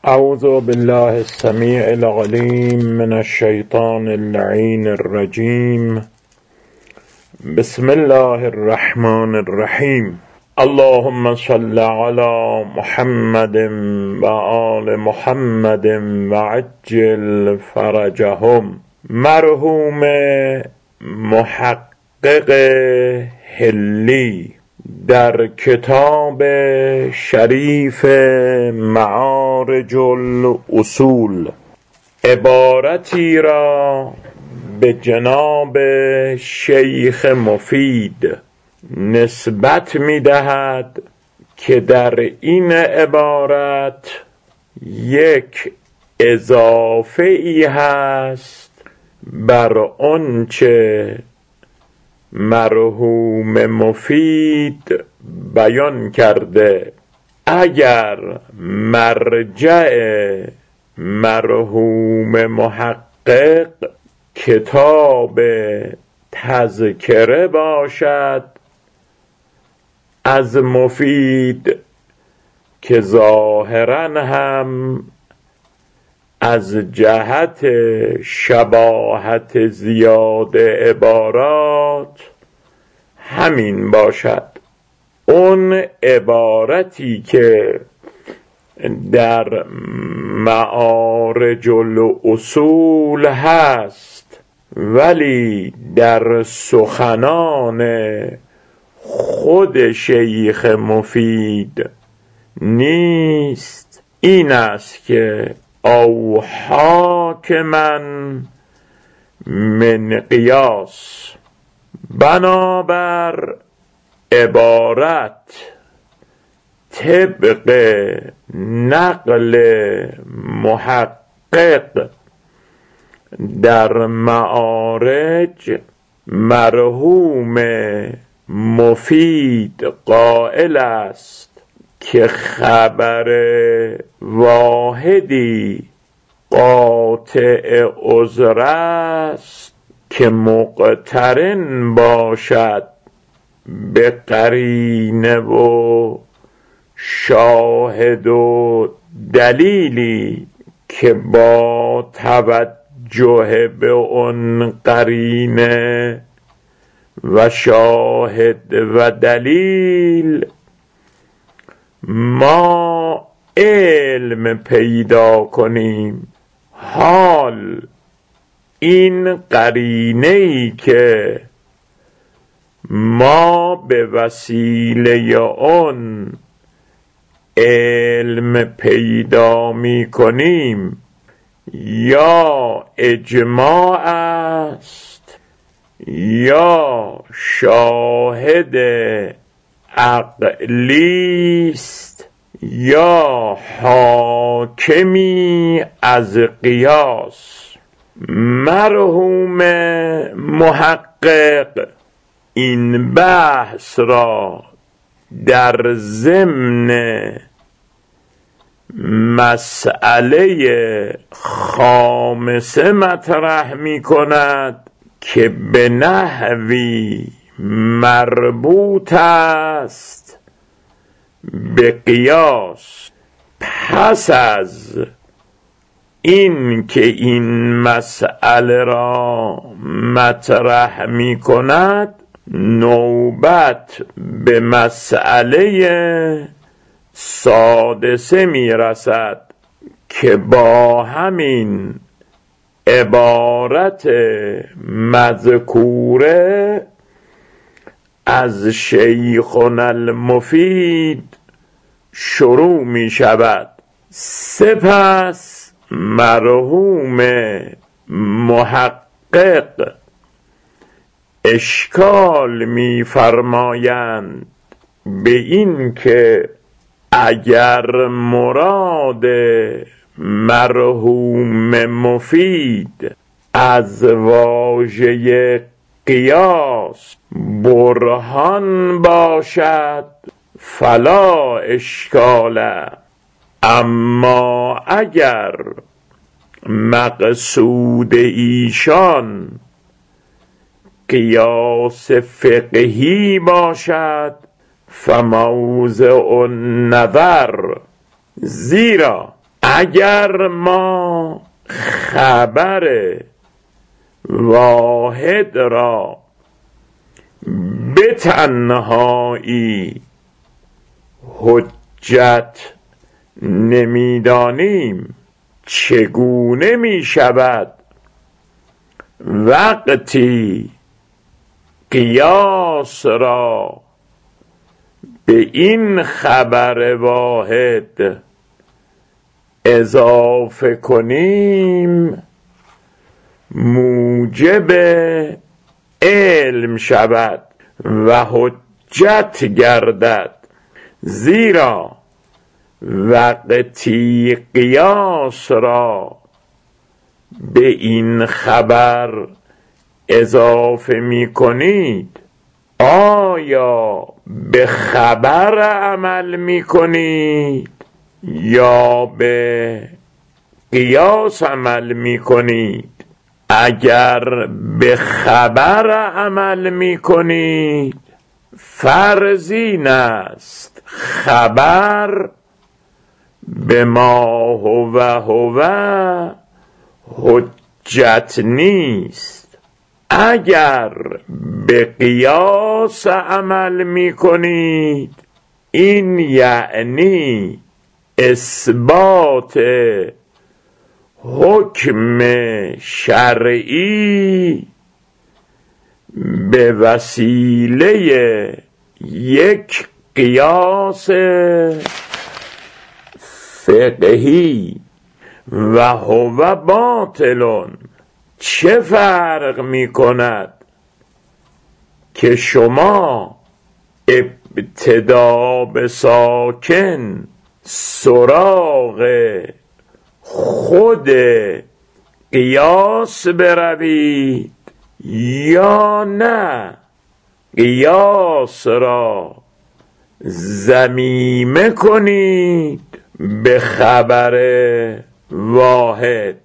اعوذ بالله السمیع العلیم من الشیطان اللعین الرجیم. بسم الله الرحمن الرحیم. اللهم صل علی محمد و آل محمد و عجل فرجهم. مرحوم محقق حلی در کتاب شریف معارج الاصول عبارتی را به جناب شیخ مفید نسبت می دهد که در این عبارت یک اضافه ای هست بر آنچه مرحوم مفید بیان کرده. اگر مرجع مرحوم محقق کتاب تذکره باشد از مفید که ظاهراً هم از جهت شباهت زیاد عبارات همین باشد، اون عبارتی که در معارج الاصول هست ولی در سخنان خود شیخ مفید نیست، این است که او حاکما من قیاس. بنابر عبارت طبق نقل محقق در معارج مرحوم مفید قائل است که خبر واحدی قاطع عذر است که مقترن باشد به قرینه و شاهد و دلیلی که با توجه به اون قرینه و شاهد و دلیل ما علم پیدا کنیم. حال این قرینه‌ای که ما به وسیله اون علم پیدا می کنیم یا اجماع است یا شاهد عقلی است یا حاکمی از قیاس. مرحوم محقق این بحث را در ضمن مسئله خامسه مطرح می کند که به نحوی مربوط است به قیاس. پس از این که این مسئله را مطرح می کند نوبت به مسئله سادسه می رسد که با همین عبارت مذکوره از شیخنا المفید شروع می شود. سپس مرحوم محقق اشکال می فرمایند به این که اگر مراد مرحوم مفید از واژه قیاس برهان باشد فلا اشکال، اما اگر مقصود ایشان قیاس فقهی باشد فموضع النظر، زیرا اگر ما خبر واحد را به تنهایی حجت نمیدانیم، چگونه می شود وقتی قیاس را به این خبر واحد اضافه کنیم موجب علم شود و حجت گردد؟ زیرا وقتی قیاس را به این خبر اضافه می کنید، آیا به خبر عمل می کنید یا به قیاس عمل می کنید؟ اگر به خبر عمل می کنید، فرض این است خبر به ما هو حجت نیست. اگر به قیاس عمل می کنید، این یعنی اثبات حکم شرعی به وسیله یک قیاس فقهی و هو باطل. چه فرق می کند که شما ابتدا به ساکن سراغ خود قیاس بروید یا نه قیاس را ضمیمه کنید به خبر واحد؟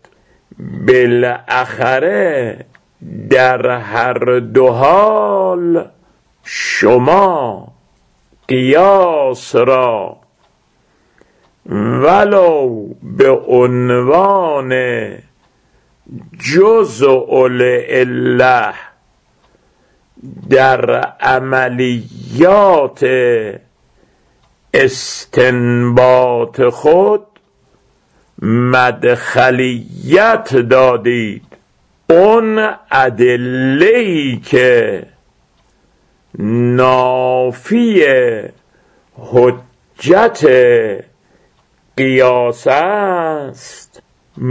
بالاخره در هر دو حال شما قیاس را ولو به عنوان جزء العله در عملیات استنباط خود مدخلیت دادید. اون ادله‌ای که نافی حجت قیاس است،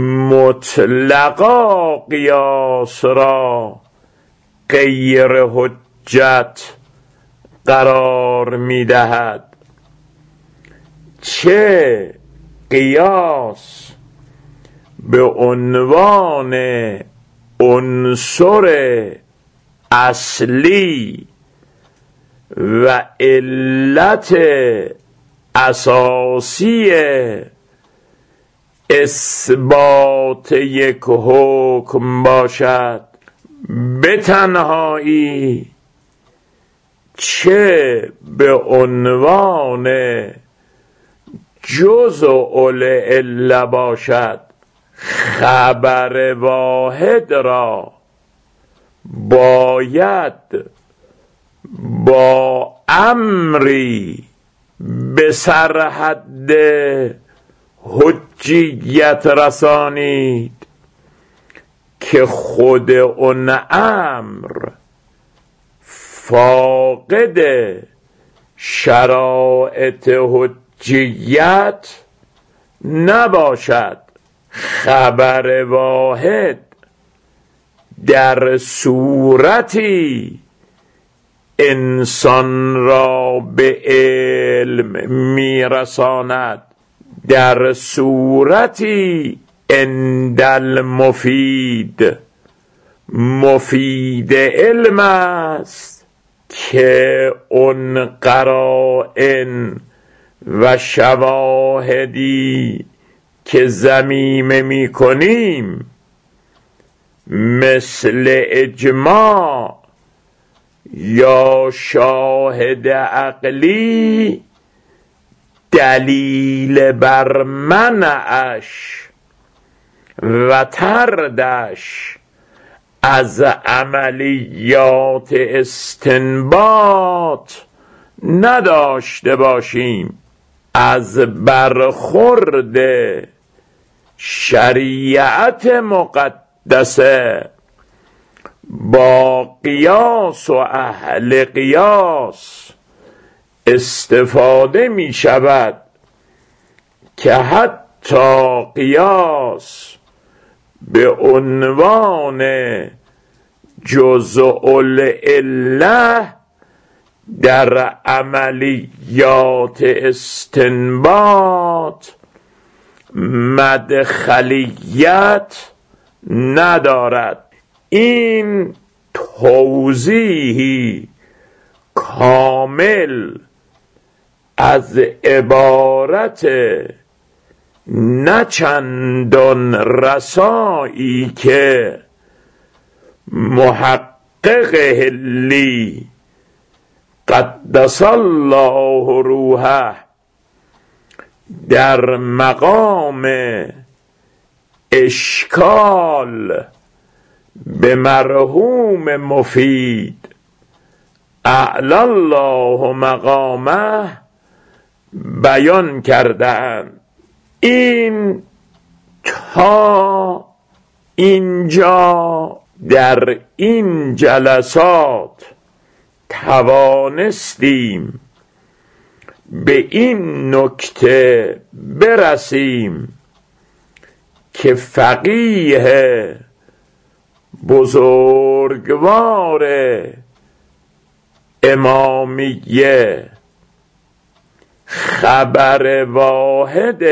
مطلقا قیاس را غیر حجت قرار می دهد. چه قیاس به عنوان عنصر اصلی و علت اساسی اثبات یک حکم باشد به تنهایی، چه به عنوان جزء العله باشد، خبر واحد را باید با امری به سرحد حجیت رسانید که خود اون امر فاقد شرائط حجیت نباشد. خبر واحد در صورتی انسان را به علم میرساند، در صورتی اندل مفید علم است که اون قرائن و شواهدی که ضمیمه می کنیم مثل اجماع یا شاهد عقلی دلیل بر منعش و طردش از عملیات استنباط نداشته باشیم. از برخورد شریعت مقدسه با قیاس و اهل قیاس استفاده می شود که حتی قیاس به عنوان جزء العله در عملیات استنباط مدخلیت ندارد. این توضیحی کامل از عبارت نه چندان رسایی که محقق هلی قدس الله روحه در مقام اشکال به مرحوم مفید اعلی الله مقامه بیان کردند. این تا اینجا در این جلسات توانستیم به این نکته برسیم که فقیه بزرگوار امامیه خبر واحد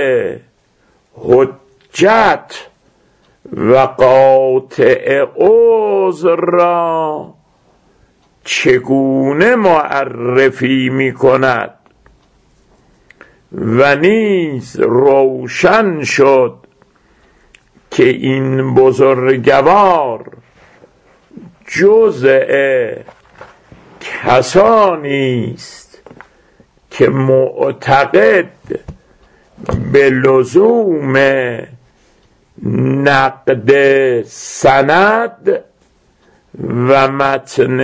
حجت و قاطع عذر را چگونه معرفی می کند و نیز روشن شد که این بزرگوار جزء کسانی است که معتقد به لزوم نقد سند و متن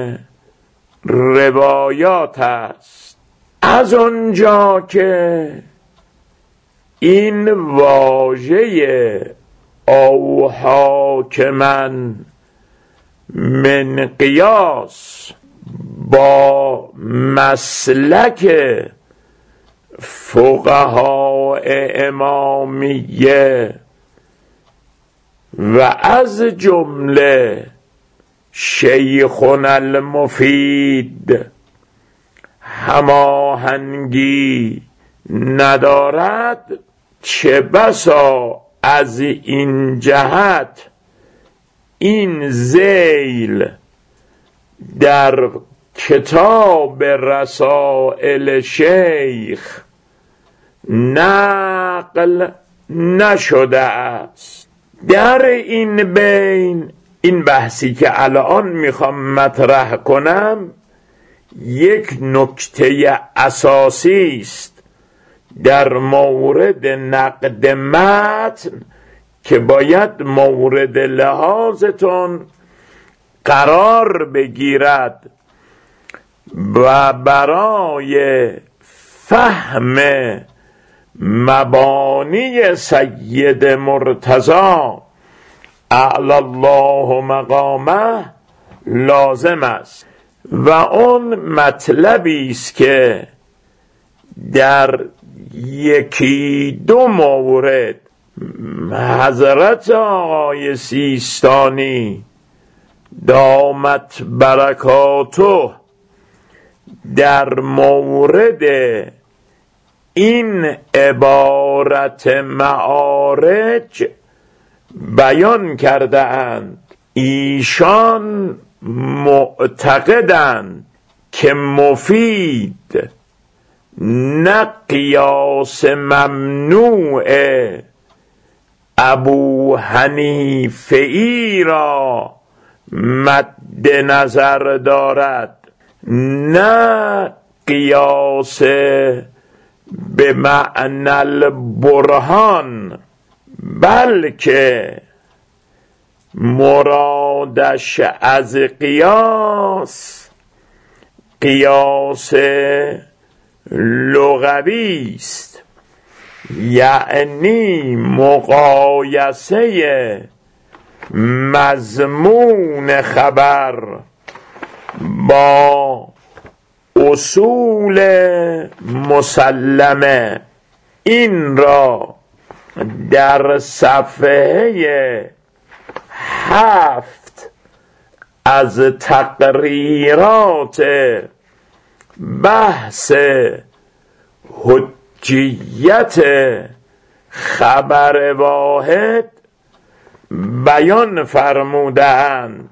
روایات است. از آنجا که این واژه او حاکما من قیاس با مسلک فقهاء امامیه و از جمله شیخنا المفید هماهنگی ندارد، چه بسا از این جهت این ذیل در کتاب رسائل شیخ نقل نشده است. در این بین این بحثی که الان میخوام مطرح کنم یک نکته اساسی است در مورد نقد متن که باید مورد لحاظتون قرار بگیرد و برای فهم مبانی سید مرتضی اعلی الله مقامه لازم است و اون مطلبی است که در یکی دو مورد حضرت آقای سیستانی دامت برکاته در مورد این عبارت معارج بیان کرده اند. ایشان معتقدند که مفید نه قیاس ممنوع ابو حنیفه ای را مد نظر دارد، نه قیاس به معنی البرهان، بلکه مرادش از قیاس قیاس لغوی است، یعنی مقایسه مضمون خبر با اصول مسلمه. این را در صفحه 7 از تقریرات بحث حجیت خبر واحد بیان فرمودند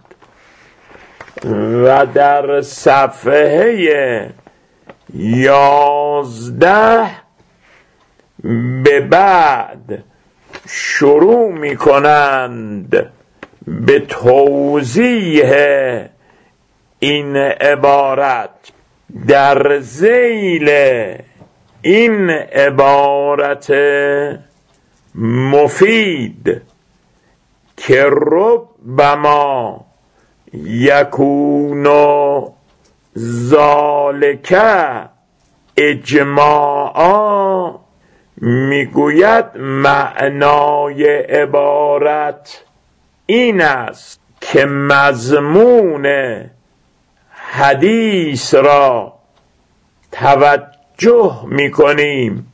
و در صفحه 11 به بعد شروع می کنند به توضیح این عبارت. در ذیل این عبارت مفید که ربما یکون ذالک اجماعا، میگوید معنای عبارت این است که مضمون حدیث را توجه میکنیم،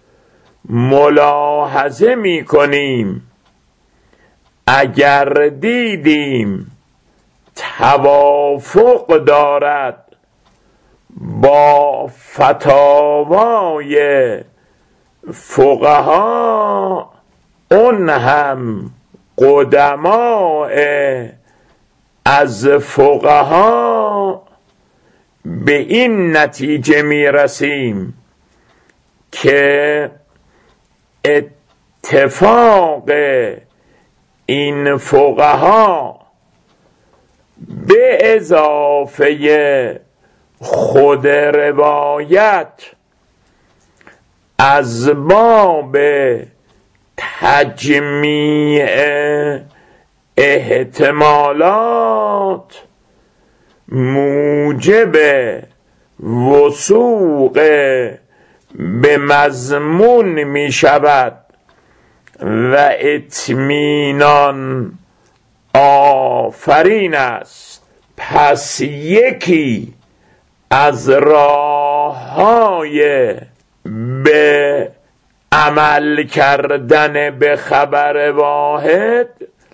ملاحظه میکنیم، اگر دیدیم توافق دارد با فتاوای فقها، اون هم قدماء از فقها، به این نتیجه میرسیم که اتفاق این فقها به اضافه خود روایت از باب تجمیع احتمالات موجب وثوق به مضمون می شود و اطمینان آفرین است. پس یکی از راه‌های به عمل کردن به خبر واحد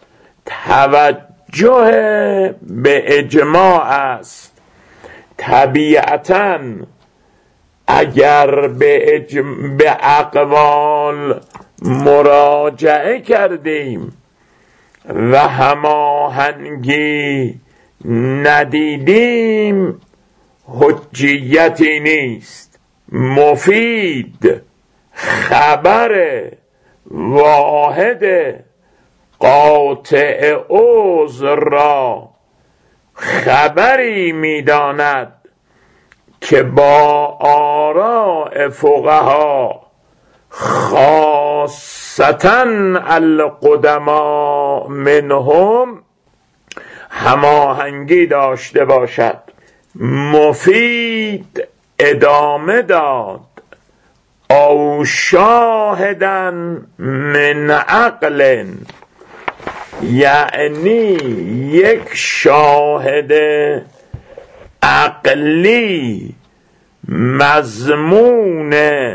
توجه به اجماع است. طبیعتاً اگر به اقوال مراجعه کردیم و هماهنگی ندیدیم، حجیتی نیست. مفید خبر واحد قاطع عذر را خبری می‌داند که با آراء فقها، خاصتاً القدماء منهم، هماهنگی داشته باشد. مفید ادامه داد: او شاهداً من عقل، یعنی یک شاهد عقلی مضمون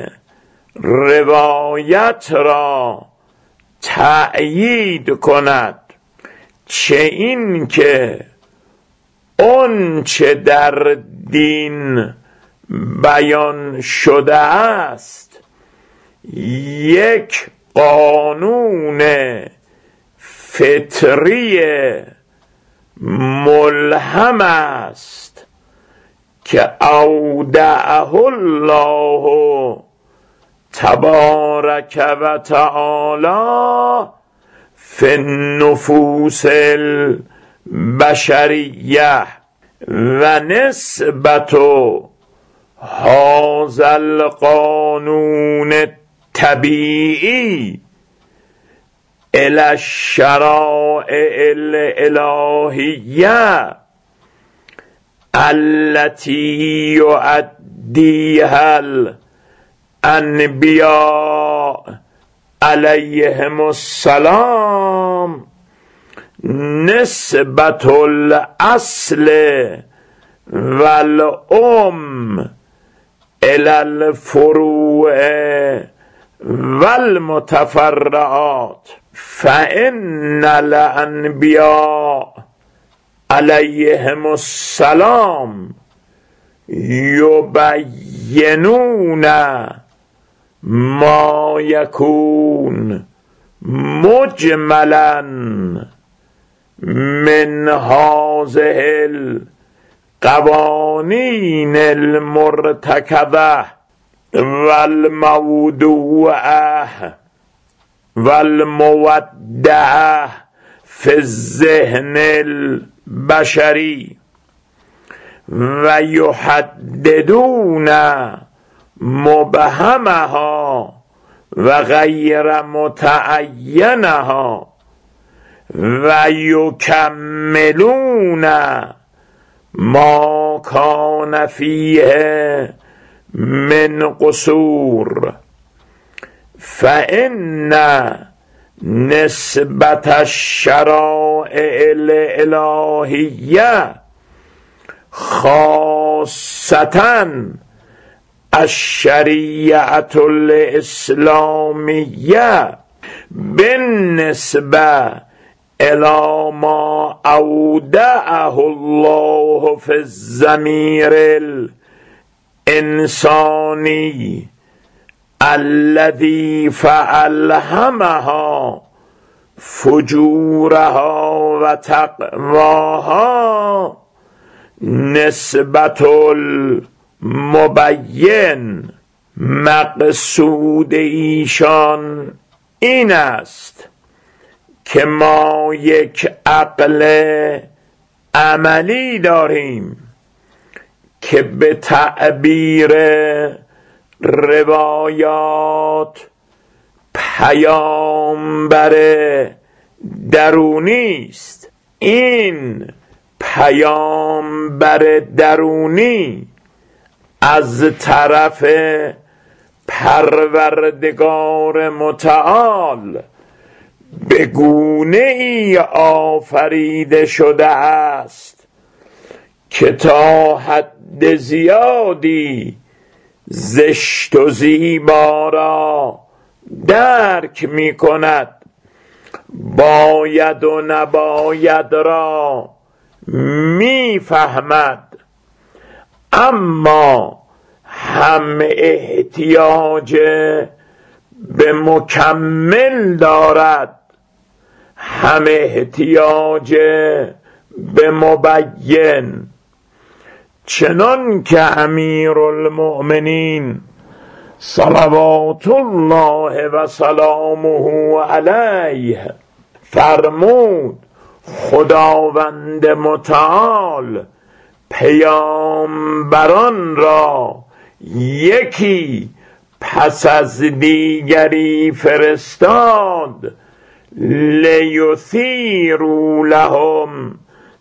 روایت را تأیید کند، چه این که اون چه در دین بیان شده است یک قانون فطری ملهم است که اودعه الله تبارک و تعالی فی النفوس البشریه و نسبت هذا القانون الطبیعی الی الشرائع الالهیه التي يؤديها الانبیاء علیهم السلام نسبت الاصل والام الى الفروع والمتفرعات فإن الانبیاء علیهم السلام یبینون ما یکون مجملا من هذه القوانین المرتکبه والموضوعه والمودعه فی الذهن البشری و یحددون مبهمها و غیر متعینها و یکملون ما کان فیه من قصور فإن نسبت الشرائع الالهیه خاصة الشریعة الاسلامیه بالنسبه الى ما اودعه الله في الضمیر الانسانی الذي فألهمها فجورها و تقواها نسبت المبین. مقصود ایشان این است که ما یک عقل عملی داریم که به تعبیر روایات پیامبر درونی است. این پیامبر درونی از طرف پروردگار متعال به گونه ای آفریده شده است که تا حد زیادی زشت و زیبا را درک می کند، باید و نباید را می فهمد، اما هم احتیاج به مکمل دارد، هم احتیاج به مبین. چنان که امیرالمؤمنین صلوات الله و سلامه علیه فرمود خداوند متعال پیامبران را یکی پس از دیگری فرستاد لیثیروا لهم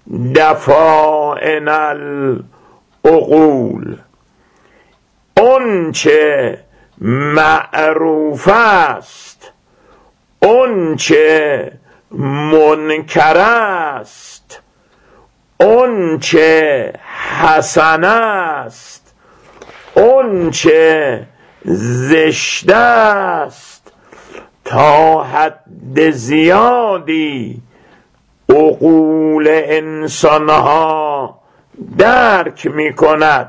دفائن العقول. اون چه معروف است، اون چه منکر است، اون چه حسن است، اون چه زشت است، تا حد زیادی عقول انسانها درک می کند.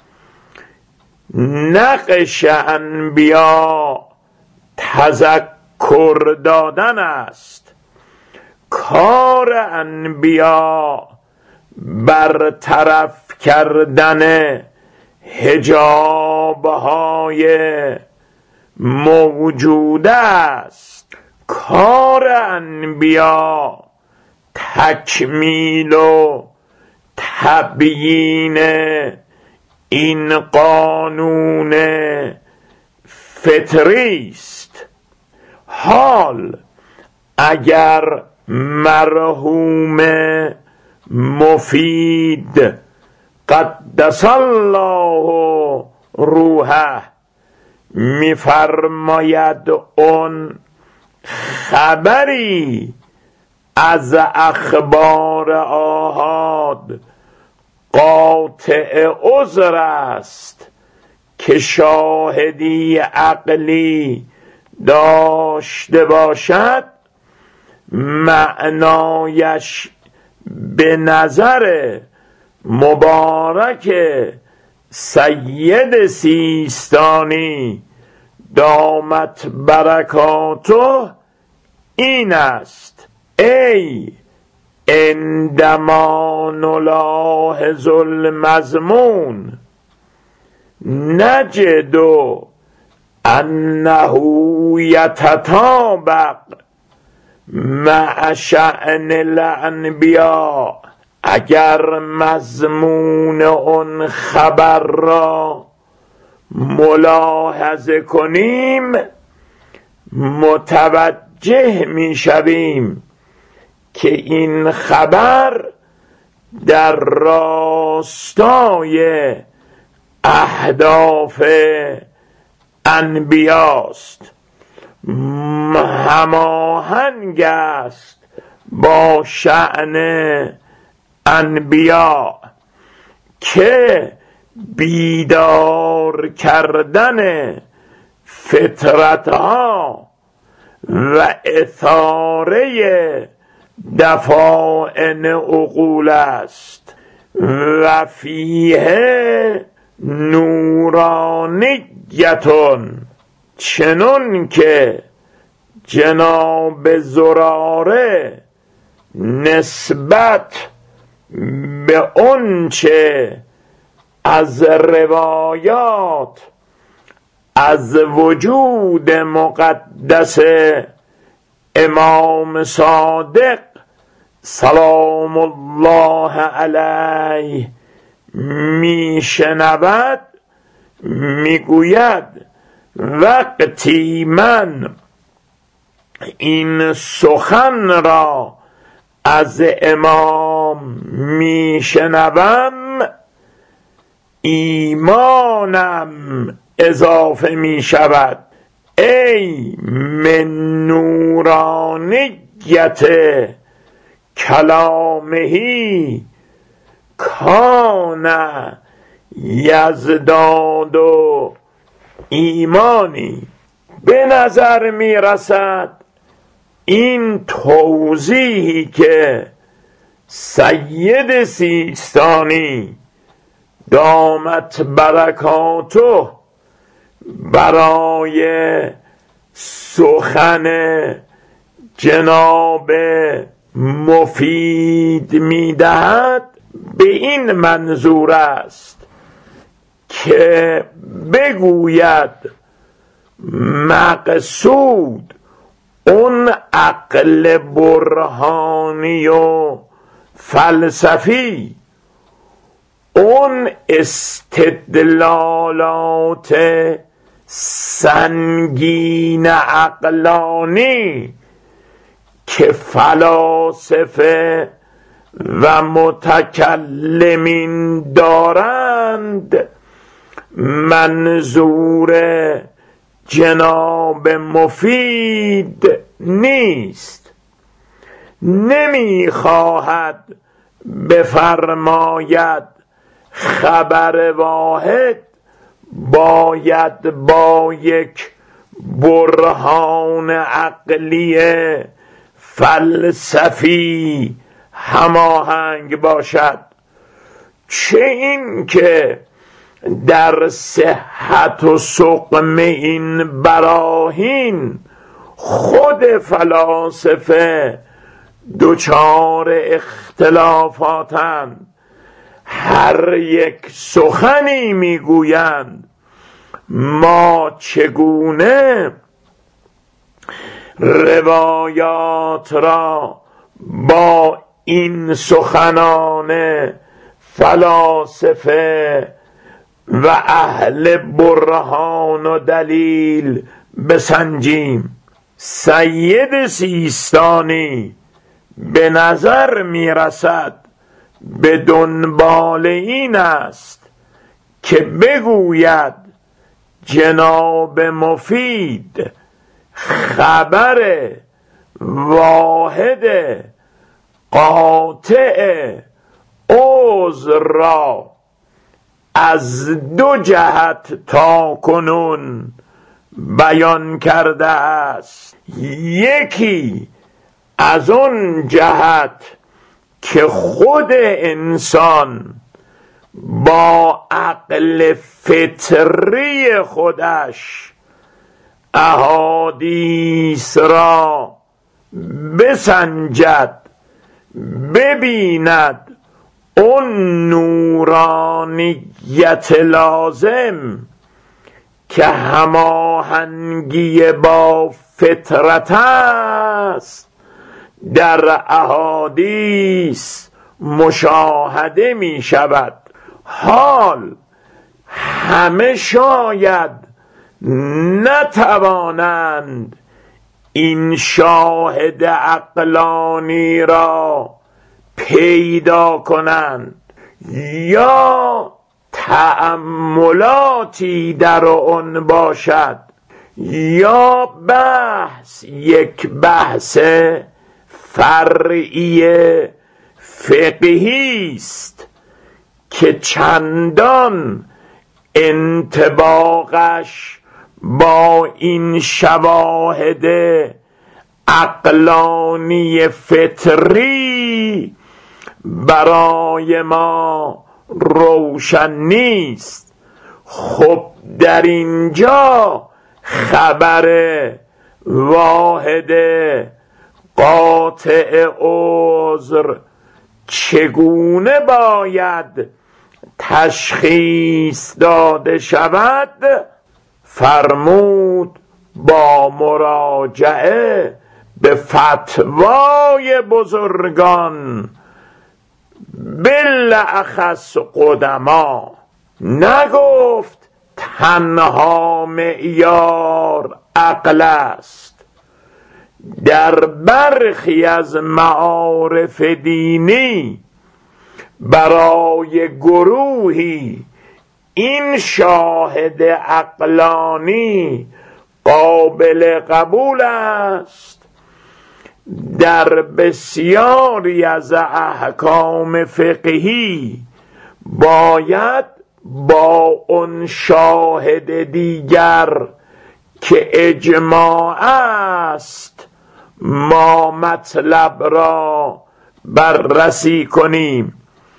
نقش انبیا تذکر دادن است، کار انبیا برطرف کردن حجاب‌های موجوده است. کار انبیا تکمیل و تبیین این قانون فطریست. حال اگر مرحوم مفید قدس الله روحه میفرماید اون خبری از اخبار آحاد قاطع عذر است که شاهدی عقلی داشته باشد، معنایش به نظر مبارک سید سیستانی دامت برکاته این است: ای عندما نلاحظ المضمون نجد انه یتطابق مع شأن الانبیاء. اگر مضمون اون خبر را ملاحظه کنیم متوجه می شویم که این خبر در راستای اهداف انبیاست، هماهنگ است با شأن انبیا که بیدار کردن فطرتها و اثاره دفائن عقول است و فیه نورانیتون، چنون که جناب زراره نسبت به اونچه از روایات از وجود مقدس امام صادق سلام الله علیه میشنود، میگوید وقتی من این سخن را از امام میشنوم ایمانم اضافه میشود. ای من نورانیت کلامهی کان یزداد و ایمانی. به نظر میرسد این توضیحی که سید سیستانی دامت برکاته برای سخن جناب مفید میدهد به این منظور است که بگوید مقصود اون عقل برهانی و فلسفی، اون استدلالات سنگین عقلانی که فلاسفه و متکلمین دارند، منظور جناب مفید نیست. نمیخواهد بفرماید خبر واحد باید با یک برهان عقلی فلسفی هماهنگ باشد، چه این که در صحت و سقم این براهین خود فلاسفه دچار اختلافاتند. هر یک سخنی میگویند ما چگونه روایات را با این سخنان فلاسفه و اهل برهان و دلیل بسنجیم. سید سیستانی به نظر می رسد به دنبال این است که بگوید جناب مفید خبر واحد قاطع عذر را از دو جهت تا کنون بیان کرده است. یکی از اون جهت که خود انسان با عقل فطری خودش احادیث را بسنجد، ببیند اون نورانیت لازم که هماهنگی با فطرت است در احادیث مشاهده می شود. حال همه شاید نتوانند این شاهد عقلانی را پیدا کنند یا تأملاتی در آن باشد یا بحث یک بحث فرعی فقهی است که چندان انطباقش با این شواهد عقلانی فطری برای ما روشن نیست. خب در اینجا خبر واحد قاطع عذر چگونه باید تشخیص داده شود؟ فرمود با مراجعه به فتوای بزرگان بالاخص قدما. نگفت تنها معیار عقل است. در برخی از معارف دینی برای گروهی این شاهد عقلانی قابل قبول است. در بسیاری از احکام فقهی باید با اون شاهد دیگر که اجماع است ما مطلب را بررسی کنیم.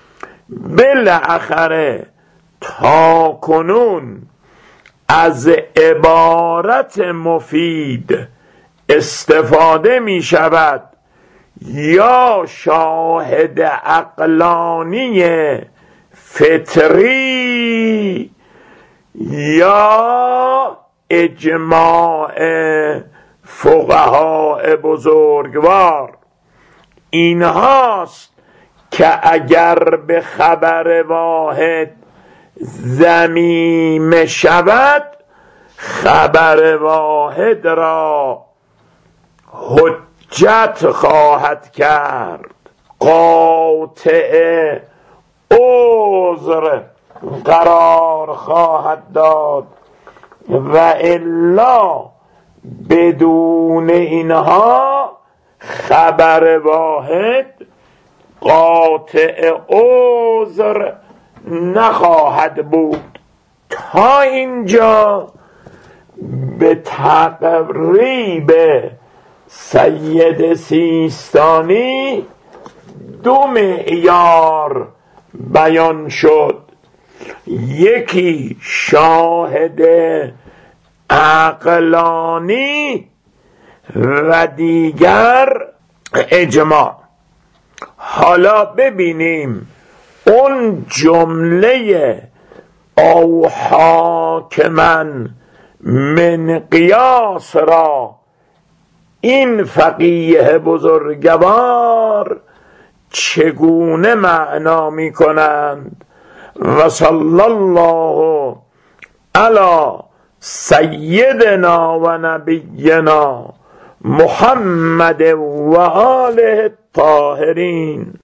بالاخره تا کنون از عبارت مفید استفاده می شود یا شاهد عقلانی فطری یا اجماع فقهای بزرگوار. اینهاست که اگر به خبر واحد ضمیمه شود خبر واحد را حجت خواهد کرد، قاطع عذر قرار خواهد داد و الا بدون اینها خبر واحد قاطع عذر نخواهد بود. تا اینجا به تقریب سید سیستانی دو معیار بیان شد. یکی شاهد عقلانی و دیگر اجماع. حالا ببینیم اون جمله او حاکما من قیاس را این فقیه بزرگوار چگونه معنا می کنند و صلی الله علی سیدنا و نبینا محمد و آله الطاهرین.